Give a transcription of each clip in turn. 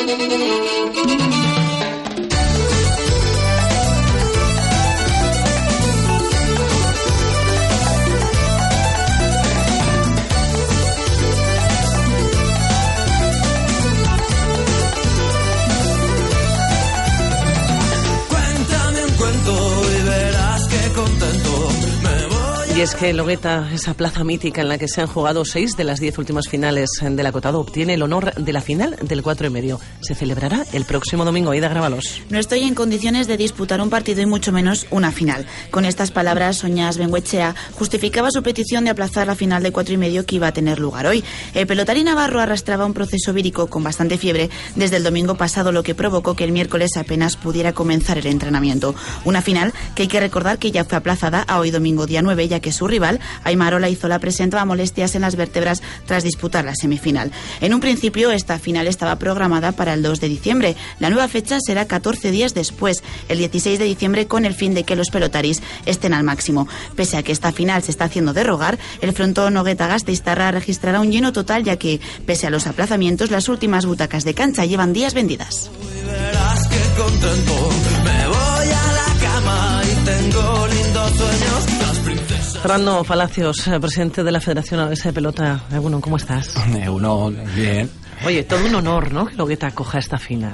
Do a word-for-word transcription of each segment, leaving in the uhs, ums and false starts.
Y es que Logueta, esa plaza mítica en la que se han jugado seis de las diez últimas finales del acotado, obtiene el honor de la final del cuatro y medio. Se celebrará el próximo domingo. Aida, grábalos. No estoy en condiciones de disputar un partido y mucho menos una final. Con estas palabras, Soñás Bengoechea justificaba su petición de aplazar la final de cuatro y medio que iba a tener lugar hoy. El pelotarí navarro arrastraba un proceso vírico con bastante fiebre desde el domingo pasado, lo que provocó que el miércoles apenas pudiera comenzar el entrenamiento. Una final que hay que recordar que ya fue aplazada a hoy domingo día nueve, ya que su rival, Aymarola Izola, presentaba molestias en las vértebras tras disputar la semifinal. En un principio, esta final estaba programada para el dos de diciembre. La nueva fecha será catorce días después, el dieciséis de diciembre, con el fin de que los pelotaris estén al máximo. Pese a que esta final se está haciendo de rogar, el frontón Nogueta-Gasteiztarra registrará un lleno total, ya que, pese a los aplazamientos, las últimas butacas de cancha llevan días vendidas. Verás que contento, me voy a la cama y tengo lindos sueños. Las princesas. Fernando Palacios, presidente de la Federación Alavesa de Pelota. Egunon, ¿cómo estás? Egunon, bien. Oye, todo un honor, ¿no?, que Logueta acoja esta final.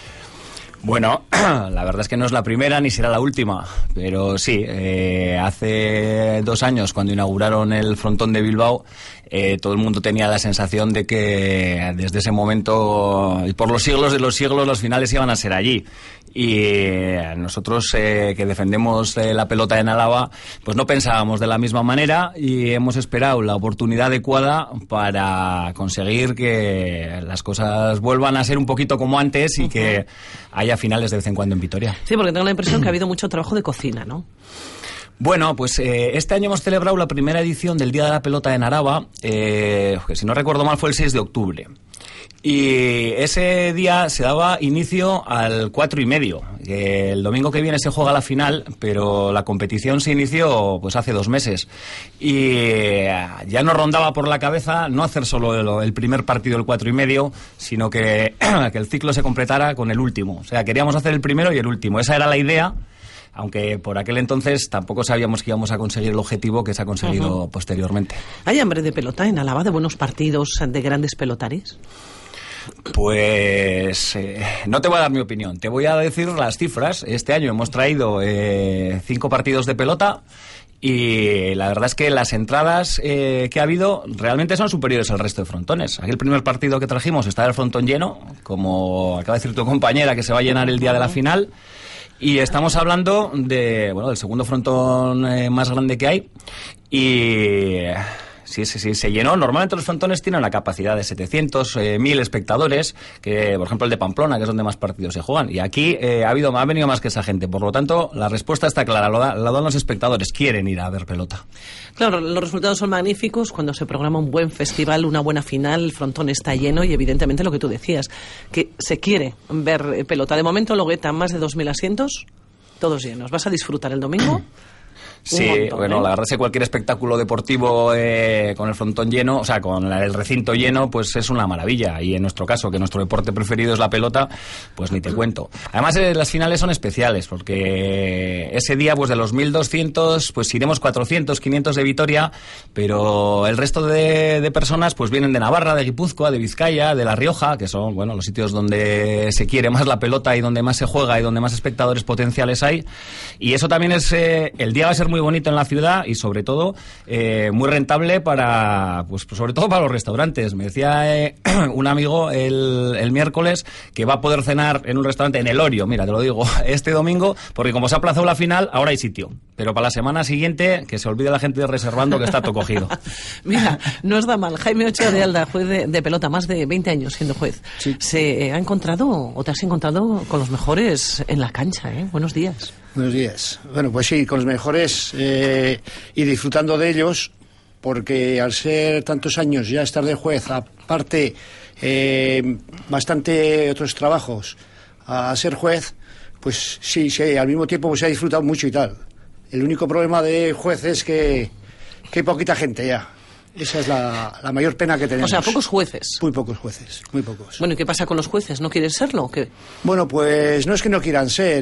Bueno, la verdad es que no es la primera ni será la última, pero sí, eh, hace dos años cuando inauguraron el frontón de Bilbao, eh, todo el mundo tenía la sensación de que desde ese momento y por los siglos de los siglos los finales iban a ser allí. Y eh, nosotros eh, que defendemos eh, la pelota en Álava, pues no pensábamos de la misma manera y hemos esperado la oportunidad adecuada para conseguir que las cosas vuelvan a ser un poquito como antes y uh-huh. que haya finales de vez en cuando en Vitoria. Sí, porque tengo la impresión que ha habido mucho trabajo de cocina, ¿no? Bueno, pues eh, este año hemos celebrado la primera edición del Día de la Pelota en Araba, eh, que si no recuerdo mal fue el seis de octubre. Y ese día se daba inicio al cuatro y medio. El domingo que viene se juega la final, pero la competición se inició pues hace dos meses. Y ya nos rondaba por la cabeza no hacer solo el, el primer partido del cuatro y medio, sino que, que el ciclo se completara con el último. O sea, queríamos hacer el primero y el último. Esa era la idea. Aunque por aquel entonces tampoco sabíamos que íbamos a conseguir el objetivo que se ha conseguido uh-huh. posteriormente. ¿Hay hambre de pelota en Álava, de buenos partidos, de grandes pelotaris? Pues eh, no te voy a dar mi opinión, te voy a decir las cifras. Este año hemos traído eh, cinco partidos de pelota y la verdad es que las entradas eh, que ha habido realmente son superiores al resto de frontones. Aquí el primer partido que trajimos estaba el frontón lleno, como acaba de decir tu compañera, que se va a llenar el día de la final. Y estamos hablando de, bueno, del segundo frontón eh, más grande que hay. Y sí, sí, sí, se llenó. Normalmente los frontones tienen la capacidad de setecientos, eh, mil espectadores, que por ejemplo el de Pamplona, que es donde más partidos se juegan. Y aquí eh, ha habido, ha venido más que esa gente. Por lo tanto, la respuesta está clara. Lo, da, lo dan los espectadores. Quieren ir a ver pelota. Claro, los resultados son magníficos cuando se programa un buen festival, una buena final, el frontón está lleno y evidentemente lo que tú decías, que se quiere ver pelota. De momento, Logueta, más de dos mil asientos, todos llenos. ¿Vas a disfrutar el domingo? Sí, montón, bueno, ¿eh? La verdad es que cualquier espectáculo deportivo eh, con el frontón lleno, o sea, con el recinto lleno, pues es una maravilla. Y en nuestro caso, que nuestro deporte preferido es la pelota, pues ni te cuento. Además, eh, las finales son especiales, porque ese día, pues de los mil doscientos, pues iremos cuatrocientos, quinientos de Vitoria, pero el resto de, de personas, pues vienen de Navarra, de Guipúzcoa, de Vizcaya, de La Rioja, que son, bueno, los sitios donde se quiere más la pelota y donde más se juega y donde más espectadores potenciales hay. Y eso también es, eh, el día va a ser muy bonito en la ciudad y sobre todo eh, muy rentable para, pues sobre todo para los restaurantes. Me decía eh, un amigo el, el miércoles que va a poder cenar en un restaurante en El Orio, mira, te lo digo, este domingo, porque como se ha aplazado la final, ahora hay sitio. Pero para la semana siguiente, que se olvide la gente de reservando, que está todo cogido. Mira, no os da mal. Jaime Ochoa de Alda, juez de, de pelota, más de veinte años siendo juez. Sí. ¿Se ha encontrado o te has encontrado con los mejores en la cancha, eh? Buenos días. Buenos días. Bueno, pues sí, con los mejores eh, y disfrutando de ellos, porque al ser tantos años ya estar de juez, aparte eh, bastante otros trabajos, a ser juez, pues sí, sí, al mismo tiempo pues se ha disfrutado mucho y tal. El único problema de juez es que, que hay poquita gente ya. Esa es la, la mayor pena que tenemos. O sea, pocos jueces. Muy pocos jueces, muy pocos. Bueno, ¿y qué pasa con los jueces? ¿No quieren serlo o qué? Bueno, pues no es que no quieran ser.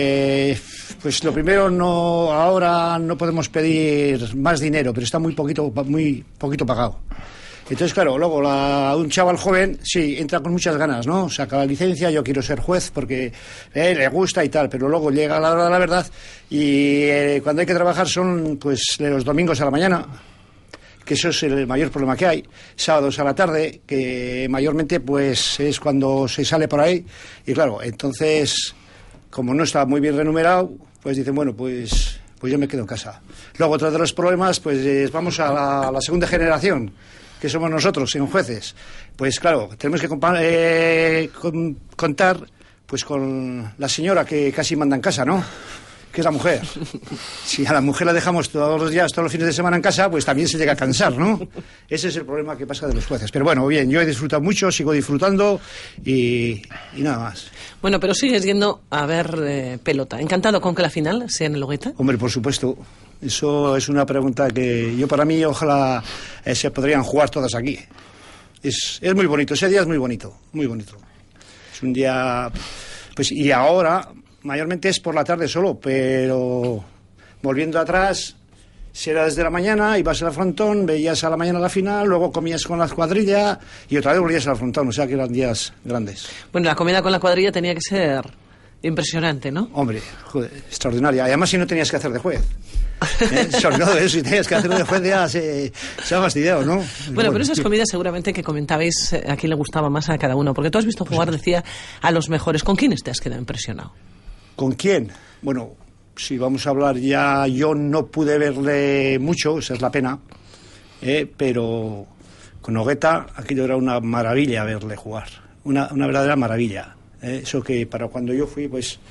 Eh, pues lo primero, no ahora no podemos pedir más dinero, pero está muy poquito, muy poquito pagado. Entonces, claro, luego la, un chaval joven, sí, entra con muchas ganas, ¿no? Saca la licencia, yo quiero ser juez porque eh, le gusta y tal, pero luego llega la hora de la verdad y eh, cuando hay que trabajar son pues los domingos a la mañana, que eso es el mayor problema que hay, sábados a la tarde, que mayormente pues es cuando se sale por ahí, y claro, entonces, como no está muy bien remunerado, pues dicen, bueno, pues, pues yo me quedo en casa. Luego, otro de los problemas, pues eh, vamos a la, a la segunda generación, que somos nosotros, en jueces. Pues claro, tenemos que compa- eh, con, contar pues con la señora que casi manda en casa, ¿no? Que es la mujer. Si a la mujer la dejamos todos los días, todos los fines de semana en casa, pues también se llega a cansar, ¿no? Ese es el problema que pasa de los jueces. Pero bueno, bien, yo he disfrutado mucho, sigo disfrutando y, y nada más. Bueno, pero sigues yendo a ver eh, pelota. ¿Encantado con que la final sea en el Logueta? Hombre, por supuesto. Eso es una pregunta que yo, para mí, ojalá eh, se podrían jugar todas aquí. Es, es muy bonito, ese día es muy bonito, muy bonito. Es un día, pues, y ahora, mayormente es por la tarde solo, pero volviendo atrás, si era desde la mañana, ibas al frontón, veías a la mañana la final, luego comías con la cuadrilla y otra vez volvías al frontón, o sea que eran días grandes. Bueno, la comida con la cuadrilla tenía que ser impresionante, ¿no? Hombre, joder, extraordinaria. Además, si no tenías que hacer de juez. ¿Eh? Sobre todo eso, si tenías que hacer de juez ya se, se ha fastidiado, ¿no? Bueno, bueno, pero esas comidas seguramente que comentabais a quién le gustaba más a cada uno, porque tú has visto jugar, decía, a los mejores. ¿Con quiénes te has quedado impresionado? ¿Con quién? Bueno, si vamos a hablar ya, yo no pude verle mucho, esa es la pena, eh, pero con Nogueta aquello era una maravilla verle jugar, una, una verdadera maravilla. Eh, eso que para cuando yo fui, pues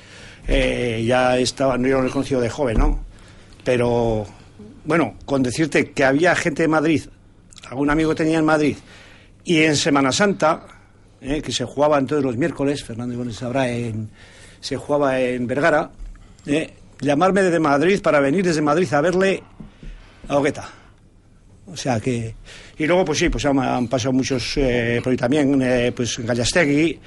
eh, ya estaba, no yo lo he conocido de joven, ¿no? Pero, bueno, con decirte que había gente de Madrid, algún amigo tenía en Madrid, y en Semana Santa, eh, que se jugaba entonces los miércoles, Fernando Iván sabrá, en, se jugaba en Vergara, eh, llamarme desde Madrid para venir desde Madrid a verle a Nogueta. O sea que... Y luego, pues sí, pues han, han pasado muchos, eh, por ahí también, eh, pues Gallastegui,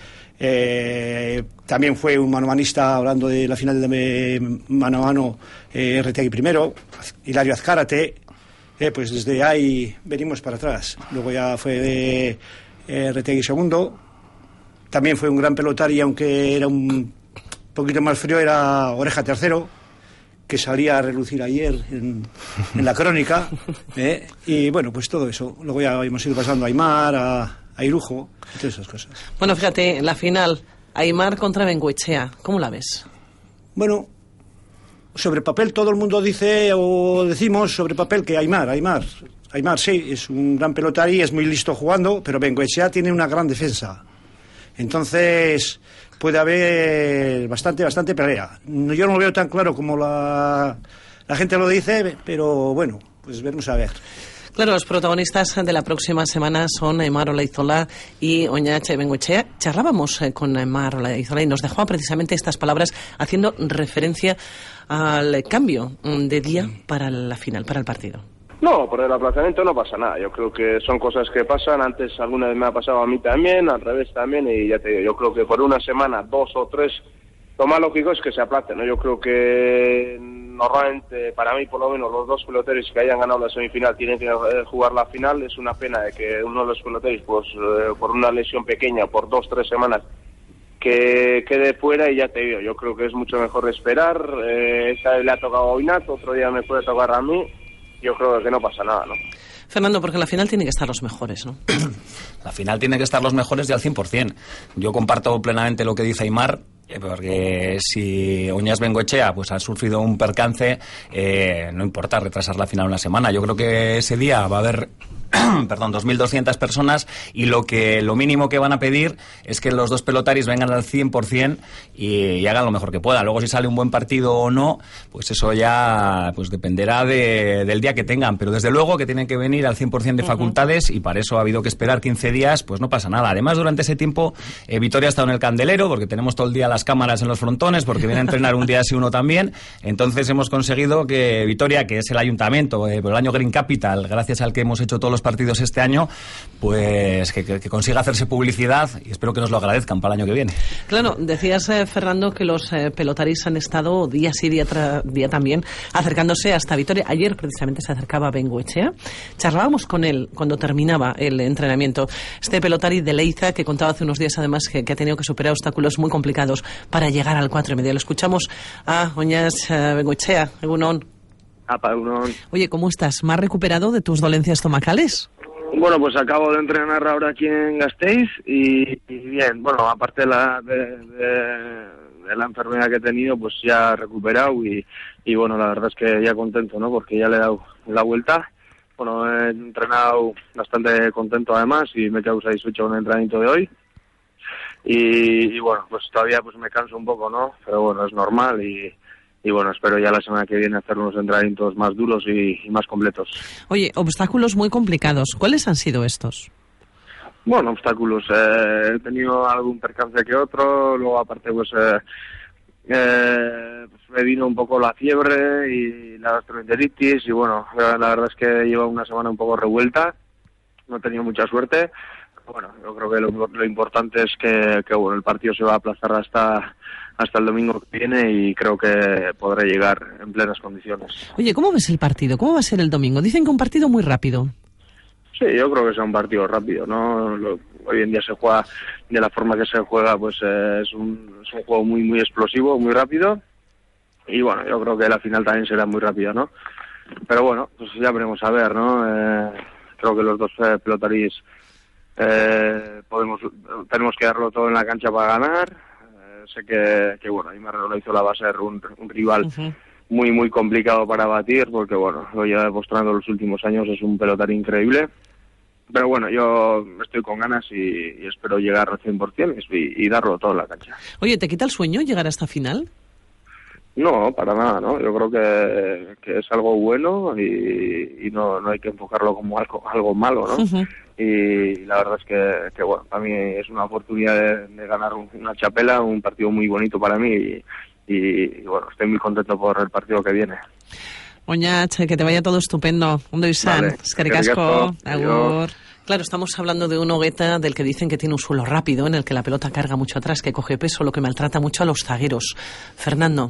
eh, también fue un manomanista, hablando de la final de mano a mano, eh, Retegui primero, Hilario Azcárate, eh, pues desde ahí venimos para atrás. Luego ya fue eh, Retegui segundo, también fue un gran pelotari, aunque era un poquito más frío, era Oreja tercero, que salía a relucir ayer en, en la crónica, ¿eh? Y bueno, pues todo eso. Luego ya hemos ido pasando a Aimar, a, a Irujo, y todas esas cosas. Bueno, fíjate, la final, Aimar contra Bengoechea, ¿cómo la ves? Bueno, sobre papel todo el mundo dice, o decimos sobre papel que Aimar, Aimar, Aimar sí, es un gran pelotari, es muy listo jugando, pero Bengoechea tiene una gran defensa. Entonces puede haber bastante, bastante pelea. Yo no lo veo tan claro como la, la gente lo dice, pero bueno, pues veremos a ver. Claro, los protagonistas de la próxima semana son Aimar Olaizola y Oñache Bengoechea. Charlábamos con Aimar Olaizola y nos dejó precisamente estas palabras haciendo referencia al cambio de día para la final, para el partido. No, por el aplazamiento no pasa nada. Yo creo que son cosas que pasan. Antes alguna vez me ha pasado a mí también, al revés también, y ya te digo, yo creo que por una semana, dos o tres, lo más lógico es que se aplace, ¿no? Yo creo que normalmente, para mí por lo menos, los dos peloteros que hayan ganado la semifinal tienen que jugar la final. Es una pena de que uno de los peloteros, pues eh, por una lesión pequeña, por dos, tres semanas, que quede fuera, y ya te digo, yo creo que es mucho mejor esperar. Eh, esta vez le ha tocado a Oinat, otro día me puede tocar a mí. Yo creo que no pasa nada, ¿no? Fernando, porque en la final tienen que estar los mejores, ¿no? La final tiene que estar los mejores y al cien por ciento. Yo comparto plenamente lo que dice Aimar, porque si Oñas Bengoechea pues ha sufrido un percance, eh, no importa retrasar la final una semana. Yo creo que ese día va a haber perdón, dos mil doscientas personas, y lo que lo mínimo que van a pedir es que los dos pelotaris vengan al cien por ciento y, y hagan lo mejor que puedan. Luego, si sale un buen partido o no, pues eso ya pues dependerá de, del día que tengan, pero desde luego que tienen que venir al cien por ciento de facultades, uh-huh. Y para eso ha habido que esperar quince días, pues no pasa nada. Además, durante ese tiempo, eh, Vitoria ha estado en el candelero, porque tenemos todo el día las cámaras en los frontones, porque viene a entrenar un día así uno también. Entonces hemos conseguido que Vitoria, que es el ayuntamiento, eh, por el año Green Capital, gracias al que hemos hecho todos los los partidos este año, pues que, que, que consiga hacerse publicidad y espero que nos lo agradezcan para el año que viene. Claro, decías, eh, Fernando, que los eh, pelotaris han estado día sí, día tras día también acercándose hasta Vitoria. Ayer precisamente se acercaba Bengoechea. Charlábamos con él cuando terminaba el entrenamiento. Este pelotari de Leiza, que contaba hace unos días además que, que ha tenido que superar obstáculos muy complicados para llegar al cuatro y medio. Lo escuchamos a Oñaz uh, Bengoechea. Egunon. Apa, egunon. Oye, ¿cómo estás? ¿Más recuperado de tus dolencias estomacales? Bueno, pues acabo de entrenar ahora aquí en Gasteiz y, y bien, bueno, aparte de la, de, de, de la enfermedad que he tenido, pues ya he recuperado y, y bueno, la verdad es que ya contento, ¿no? Porque ya le he dado la vuelta. Bueno, he entrenado bastante contento además y me he quedado satisfecho con el entrenamiento de hoy. Y, y bueno, pues todavía pues me canso un poco, ¿no? Pero bueno, es normal y, y bueno, espero ya la semana que viene hacer unos entrenamientos más duros y, y más completos. Oye, obstáculos muy complicados. ¿Cuáles han sido estos? Bueno, obstáculos. Eh, he tenido algún percance que otro, luego aparte pues... Eh, Eh, pues me vino un poco la fiebre y la gastroenteritis y bueno, la, la verdad es que lleva una semana un poco revuelta, no he tenido mucha suerte. Bueno, yo creo que lo, lo importante es que, que bueno, el partido se va a aplazar hasta hasta el domingo que viene y creo que podré llegar en plenas condiciones. Oye, ¿cómo ves el partido? ¿Cómo va a ser el domingo? Dicen que un partido muy rápido. Sí, yo creo que sea un partido rápido, ¿no? Lo, hoy en día se juega de la forma que se juega, pues eh, es, un, es un juego muy muy explosivo, muy rápido. Y bueno, yo creo que la final también será muy rápida, ¿no? Pero bueno, pues ya veremos a ver, ¿no? Eh, creo que los dos eh, pelotaris eh, podemos, tenemos que darlo todo en la cancha para ganar. Eh, sé que, que bueno, Aimar Olaizola va a ser un, un rival uh-huh. muy muy complicado para batir, porque bueno, lo lleva demostrando los últimos años, es un pelotari increíble. Pero bueno, yo estoy con ganas y, y espero llegar al cien por ciento y, y darlo todo en la cancha. Oye, ¿te quita el sueño llegar a esta final? No, para nada, ¿no? Yo creo que, que es algo bueno y, y no, no hay que enfocarlo como algo, algo malo, ¿no? Uh-huh. Y la verdad es que, que, bueno, para mí es una oportunidad de, de ganar una chapela, un partido muy bonito para mí y, y, y bueno, estoy muy contento por el partido que viene. Oñaz, que te vaya todo estupendo. Ondo izan, vale. Eskerrik asko, agur. Claro, estamos hablando de un Ogueta del que dicen que tiene un suelo rápido, en el que la pelota carga mucho atrás, que coge peso, lo que maltrata mucho a los zagueros. Fernando,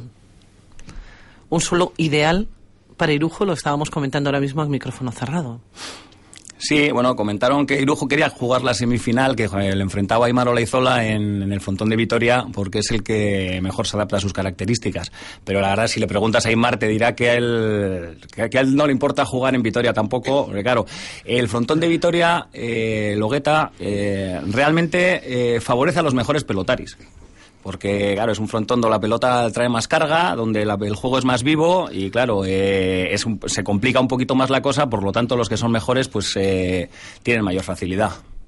un suelo ideal para Irujo, lo estábamos comentando ahora mismo al micrófono cerrado. Sí, bueno, comentaron que Irujo quería jugar la semifinal, que le enfrentaba a Aimar Olaizola en, en el Frontón de Vitoria, porque es el que mejor se adapta a sus características. Pero la verdad, si le preguntas a Aimar, te dirá que a él, que, que a él no le importa jugar en Vitoria tampoco, porque claro, el Frontón de Vitoria, eh, el Ogueta, eh, realmente eh, favorece a los mejores pelotaris. Porque, claro, es un frontón donde la pelota trae más carga, donde la, el juego es más vivo y, claro, eh, es un, se complica un poquito más la cosa, por lo tanto, los que son mejores, pues, eh, tienen mayor facilidad.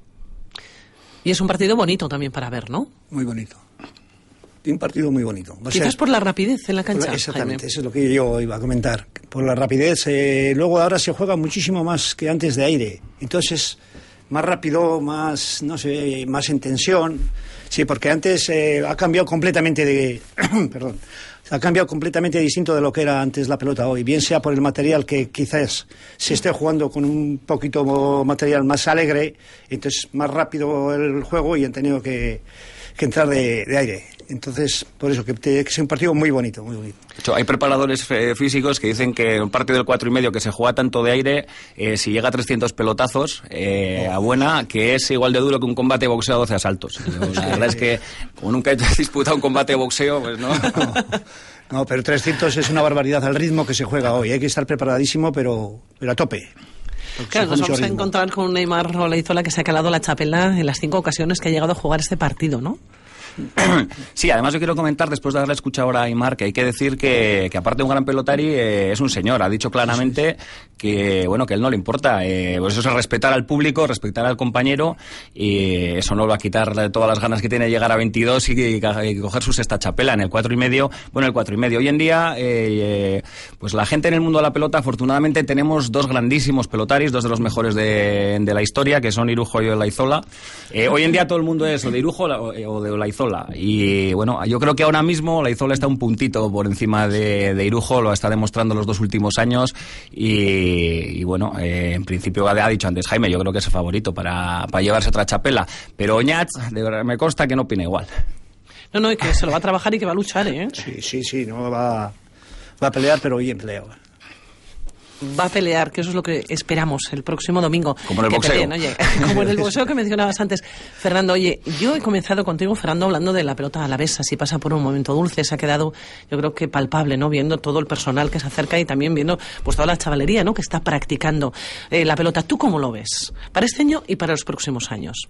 Y es un partido bonito también para ver, ¿no? Muy bonito. Un partido muy bonito. Va Quizás ser, por la rapidez en la cancha. La, exactamente, Jaime. Eso es lo que yo iba a comentar. Por la rapidez, eh, luego ahora se juega muchísimo más que antes de aire. Entonces, más rápido, más, no sé, más en tensión. Sí, porque antes eh, ha cambiado completamente de... perdón. Ha cambiado completamente distinto de lo que era antes la pelota hoy. Bien sea por el material que quizás se esté jugando con un poquito material más alegre, entonces más rápido el juego y han tenido que, que entrar de, de aire. Entonces, por eso, que, te, que es un partido muy bonito, muy bonito. De hecho, hay preparadores eh, físicos que dicen que un partido del cuatro y medio que se juega tanto de aire, eh, si llega a trescientos pelotazos eh, a buena, que es igual de duro que un combate de boxeo a doce asaltos. Yo, la verdad es que, como nunca he disputado un combate de boxeo, pues no. no. No, pero trescientos es una barbaridad al ritmo que se juega hoy. Hay que estar preparadísimo, pero, pero a tope. Claro, nos vamos ritmo. a encontrar con un Aimar Olaizola que se ha calado la chapela en las cinco ocasiones que ha llegado a jugar este partido, ¿no? Sí, además yo quiero comentar, después de haberle escuchado ahora a Aimar, que hay que decir que, que aparte de un gran pelotari, eh, es un señor. Ha dicho claramente que, bueno, que a él no le importa. Eh, pues eso es respetar al público, respetar al compañero, y eso no le va a quitar todas las ganas que tiene de llegar a veintidós y, y, y coger su sexta chapela en el cuatro y medio. Bueno, el cuatro y medio. Hoy en día, eh, pues la gente en el mundo de la pelota, afortunadamente tenemos dos grandísimos pelotaris, dos de los mejores de, de la historia, que son Irujo y Olaizola. Eh, hoy en día todo el mundo es o de Irujo o de Olaizola. Izola. Y bueno, yo creo que ahora mismo la Izola está un puntito por encima de, de Irujo, lo está demostrando los dos últimos años. Y, y bueno, eh, en principio ha dicho antes Jaime, yo creo que es el favorito para, para llevarse otra chapela. Pero Oñats, de verdad, me consta que no opina igual. No, no, y que se lo va a trabajar y que va a luchar, ¿eh? Sí, sí, sí, no va, va a pelear, pero bien peleado. Va a pelear, que eso es lo que esperamos el próximo domingo. Como en el que boxeo. Peleen, oye, como en el boxeo que mencionabas antes. Fernando, oye, yo he comenzado contigo, Fernando, hablando de la pelota alavesa. Si pasa por un momento dulce, se ha quedado, yo creo que palpable, ¿no? Viendo todo el personal que se acerca y también viendo pues toda la chavalería, ¿no? Que está practicando eh, la pelota. ¿Tú cómo lo ves? Para este año y para los próximos años.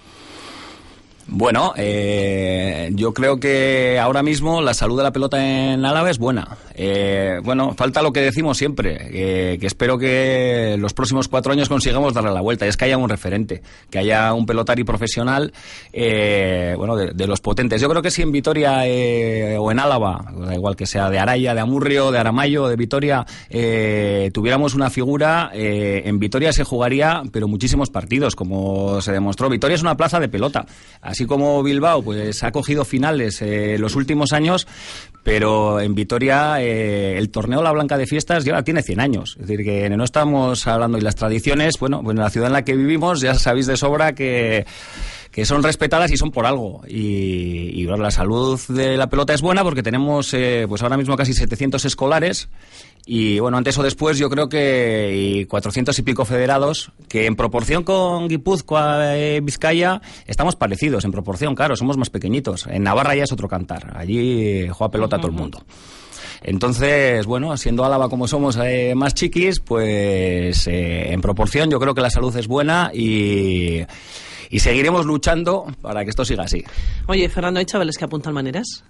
Bueno, eh, yo creo que ahora mismo la salud de la pelota en Álava es buena. Eh, bueno, falta lo que decimos siempre, eh, que espero que los próximos cuatro años consigamos darle la vuelta, y es que haya un referente, que haya un pelotari profesional, eh, bueno, de, de los potentes. Yo creo que si en Vitoria eh, o en Álava, da igual que sea de Araya, de Amurrio, de Aramayo, de Vitoria, eh, tuviéramos una figura, eh, en Vitoria se jugaría, pero muchísimos partidos, como se demostró. Vitoria es una plaza de pelota. Así como Bilbao pues ha cogido finales eh, los últimos años, pero en Vitoria eh, el torneo La Blanca de Fiestas ya tiene cien años. Es decir, que no estamos hablando de las tradiciones. Bueno, bueno, en la ciudad en la que vivimos ya sabéis de sobra que... que son respetadas y son por algo. Y, y bueno, la salud de la pelota es buena porque tenemos eh, pues ahora mismo casi setecientos escolares y bueno, antes o después yo creo que y cuatrocientos y pico federados, que en proporción con Guipúzcoa, eh, Vizcaya, estamos parecidos en proporción, claro, somos más pequeñitos. En Navarra ya es otro cantar, allí juega pelota todo el mundo. Entonces, bueno, siendo Álava como somos eh, más chiquis, pues eh, en proporción yo creo que la salud es buena y... Y seguiremos luchando para que esto siga así. Oye, Fernando, ¿hay chavales que apuntan maneras?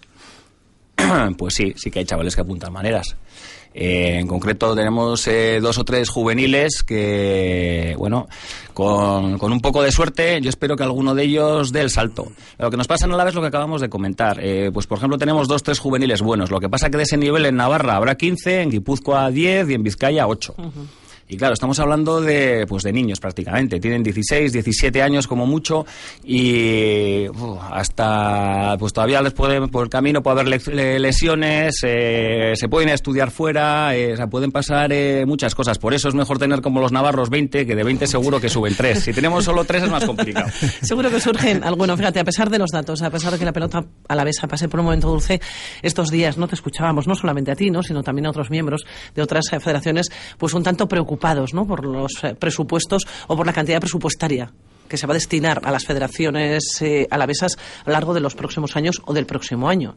Pues sí, sí que hay chavales que apuntan maneras. Eh, en concreto tenemos eh, dos o tres juveniles que, bueno, con, con un poco de suerte, yo espero que alguno de ellos dé el salto. Lo que nos pasa en Álava es lo que acabamos de comentar. Eh, pues por ejemplo tenemos dos, tres juveniles buenos. Lo que pasa que de ese nivel en Navarra habrá quince, en Guipúzcoa diez y en Vizcaya ocho. Uh-huh. Y claro, estamos hablando de pues de niños prácticamente, tienen dieciséis, diecisiete años como mucho y uh, hasta pues todavía les puede, por el camino puede haber le, lesiones, eh, se pueden estudiar fuera, eh, o sea, pueden pasar eh, muchas cosas. Por eso es mejor tener como los navarros veinte, que de veinte seguro que suben tres. Si tenemos solo tres es más complicado. Seguro que surgen algunos. Fíjate, a pesar de los datos, a pesar de que la pelota alavesa pase por un momento dulce, estos días no te escuchábamos, no solamente a ti, ¿no? sino también a otros miembros de otras eh, federaciones, pues un tanto preocupados, ¿no? por los eh, presupuestos o por la cantidad presupuestaria que se va a destinar a las federaciones eh, alavesas a lo largo de los próximos años o del próximo año.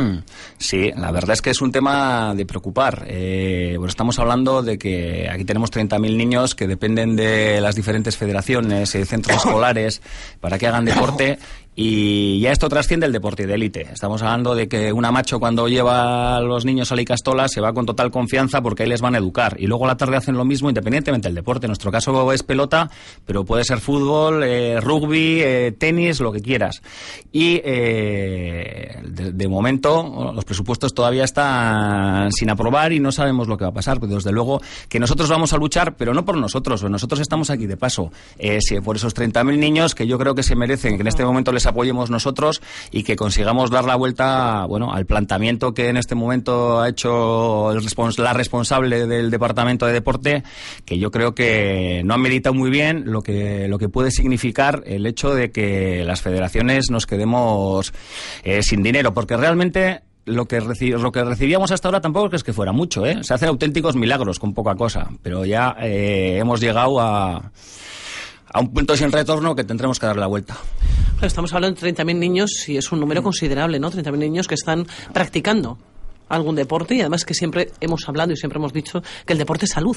Sí, la verdad es que es un tema de preocupar. Eh, bueno, estamos hablando de que aquí tenemos treinta mil niños que dependen de las diferentes federaciones, eh, centros escolares, para que hagan deporte. Y ya esto trasciende el deporte de élite. Estamos hablando de que una macho cuando lleva a los niños a la Icastola se va con total confianza porque ahí les van a educar. Y luego a la tarde hacen lo mismo independientemente del deporte. En nuestro caso es pelota, pero puede ser fútbol, eh, rugby, eh, tenis, lo que quieras. Y eh, de, de momento los presupuestos todavía están sin aprobar y no sabemos lo que va a pasar. Pero desde luego que nosotros vamos a luchar, pero no por nosotros. Nosotros estamos aquí de paso. Eh, sí, por esos treinta mil niños que yo creo que se merecen que en este momento les apoyemos nosotros y que consigamos dar la vuelta, bueno, al planteamiento que en este momento ha hecho el respons- la responsable del Departamento de Deporte, que yo creo que no ha meditado muy bien lo que lo que puede significar el hecho de que las federaciones nos quedemos eh, sin dinero, porque realmente Lo que, reci- lo que recibíamos hasta ahora tampoco es que fuera mucho, ¿eh? Se hacen auténticos milagros con poca cosa, pero ya eh, hemos llegado a, a un punto sin retorno que tendremos que dar la vuelta. Estamos hablando de treinta mil niños y es un número considerable, ¿no? treinta mil niños que están practicando algún deporte y además que siempre hemos hablado y siempre hemos dicho que el deporte es salud.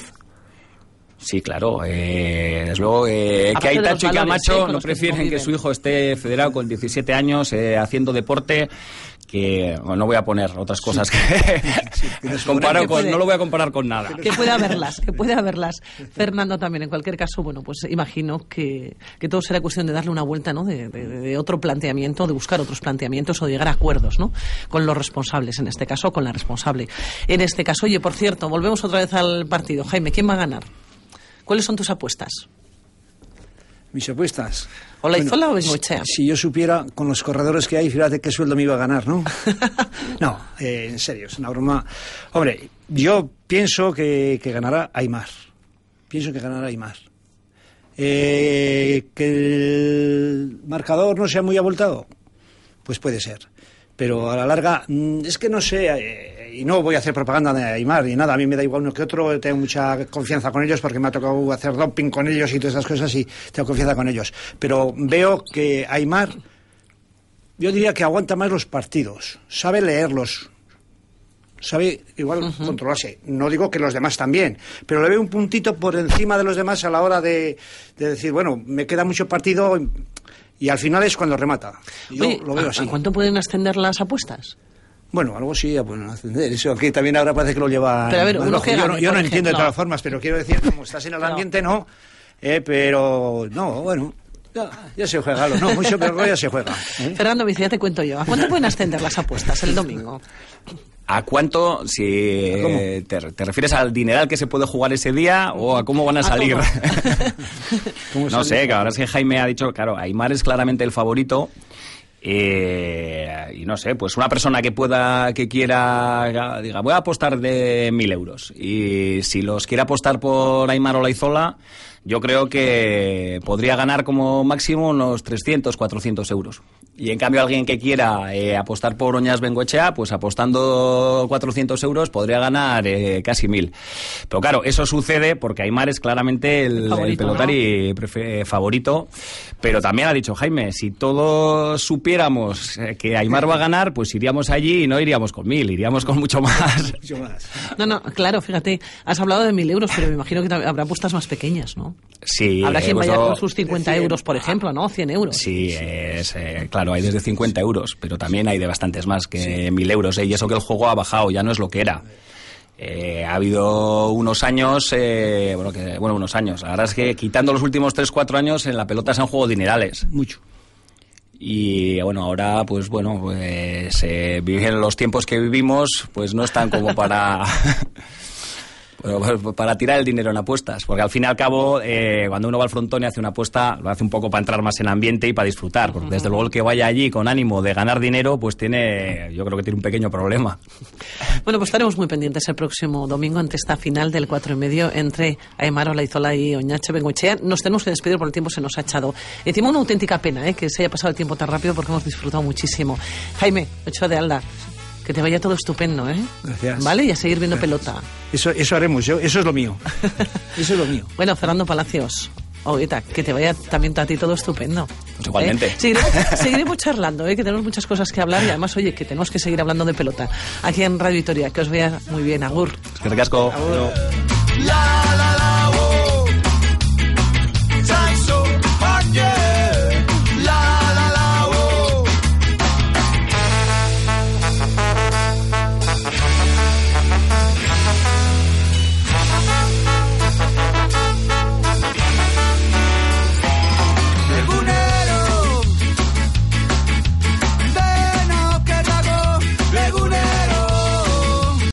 Sí, claro. Eh, desde luego eh, que hay Tacho y Camacho, eh, no prefieren que, que su hijo esté federado con diecisiete años eh, haciendo deporte, que bueno, no voy a poner otras cosas que, sí, que comparo con, puede, no lo voy a comparar con nada. Que puede haberlas, que puede haberlas. Fernando también, en cualquier caso, bueno, pues imagino que, que todo será cuestión de darle una vuelta, ¿no? De, de, de otro planteamiento, de buscar otros planteamientos o de llegar a acuerdos, ¿no? Con los responsables, en este caso, con la responsable. En este caso, oye, por cierto, volvemos otra vez al partido. Jaime, ¿quién va a ganar? ¿Cuáles son tus apuestas? Mis apuestas. ¿Olaizola bueno, o Bengoechea? Si, si yo supiera, con los corredores que hay, fíjate qué sueldo me iba a ganar, ¿no? No, eh, en serio, es una broma. Hombre, yo pienso que, que ganará Aimar. Pienso que ganará Aimar. Eh, que el marcador no sea muy abultado, pues puede ser. Pero a la larga, es que no sé, eh, y no voy a hacer propaganda de Aimar ni nada, a mí me da igual uno que otro, tengo mucha confianza con ellos porque me ha tocado hacer doping con ellos y todas esas cosas y tengo confianza con ellos. Pero veo que Aimar, yo diría que aguanta más los partidos, sabe leerlos, sabe igual uh-huh. controlarse. No digo que los demás también, pero le veo un puntito por encima de los demás a la hora de, de decir, bueno, me queda mucho partido... Y al final es cuando remata. Yo Oye, lo veo ¿a, así. ¿a cuánto pueden ascender las apuestas? Bueno, algo sí ya pueden ascender. Eso aquí también ahora parece que lo lleva... Pero a ver, uno que yo gane, no, yo no por entiendo de ejemplo. todas formas, pero quiero decir, como estás en el ambiente, no. Eh, pero, no, bueno, ya, ya se juega. No, mucho, pero ya se juega. ¿eh? Fernando Vice, ya te cuento yo. ¿A cuánto pueden ascender las apuestas el domingo? ¿A cuánto, si eh, te, te refieres al dineral que se puede jugar ese día o a cómo van a, a salir? sale? No sé, que ahora es que Jaime ha dicho, claro, Aimar es claramente el favorito. Eh, y no sé, pues una persona que pueda, que quiera, diga, voy a apostar de mil euros. Y si los quiere apostar por Aimar Olaizola, yo creo que podría ganar como máximo unos trescientos, cuatrocientos euros. Y en cambio alguien que quiera eh, apostar por Oñás Bengoechea, pues apostando cuatrocientos euros podría ganar eh, casi mil. Pero claro, eso sucede porque Aimar es claramente el, favorito, el pelotari, ¿no? prefe- favorito. Pero también ha dicho Jaime, si todos supiéramos que Aimar va a ganar, pues iríamos allí y no iríamos con mil, iríamos con mucho más. Mucho más. No, no, claro, fíjate, has hablado de mil euros, pero me imagino que habrá apuestas más pequeñas, ¿no? Sí. Habrá quien pues vaya no, con sus cincuenta euros, por ejemplo, ¿no? cien euros. Sí, es, eh, claro, hay desde cincuenta euros, pero también hay de bastantes más que sí. mil euros, ¿eh? Y eso que el juego ha bajado, ya no es lo que era. Eh, ha habido unos años, eh, bueno, que, bueno, unos años. La verdad es que quitando los últimos tres cuatro años, en la pelota se han jugado dinerales. Mucho. Y bueno, ahora, pues bueno, pues eh, vivir los tiempos que vivimos, pues no están como para... Bueno, para tirar el dinero en apuestas, porque al fin y al cabo eh, cuando uno va al frontón y hace una apuesta lo hace un poco para entrar más en ambiente y para disfrutar, porque desde luego el que vaya allí con ánimo de ganar dinero pues tiene, yo creo que tiene un pequeño problema. Bueno, pues estaremos muy pendientes el próximo domingo ante esta final del cuatro y medio entre Aimar Olaizola y Oñache Bengoechea. Nos tenemos que despedir porque el tiempo se nos ha echado encima. Una auténtica pena ¿eh? que se haya pasado el tiempo tan rápido porque hemos disfrutado muchísimo. Jaime, Ochoa de Alda, que te vaya todo estupendo, ¿eh? Gracias. Vale, y a seguir viendo Gracias. pelota. Eso, eso haremos, yo, eso es lo mío. Eso es lo mío. Bueno, Fernando Palacios, ahorita, que te vaya también a ti todo estupendo. Pues igualmente. ¿Eh? Seguiremos, seguiremos charlando, ¿eh? que tenemos muchas cosas que hablar y además, oye, que tenemos que seguir hablando de pelota. Aquí en Radio Vitoria, que os vea muy bien, agur. Es que recasco. Agur. La, la.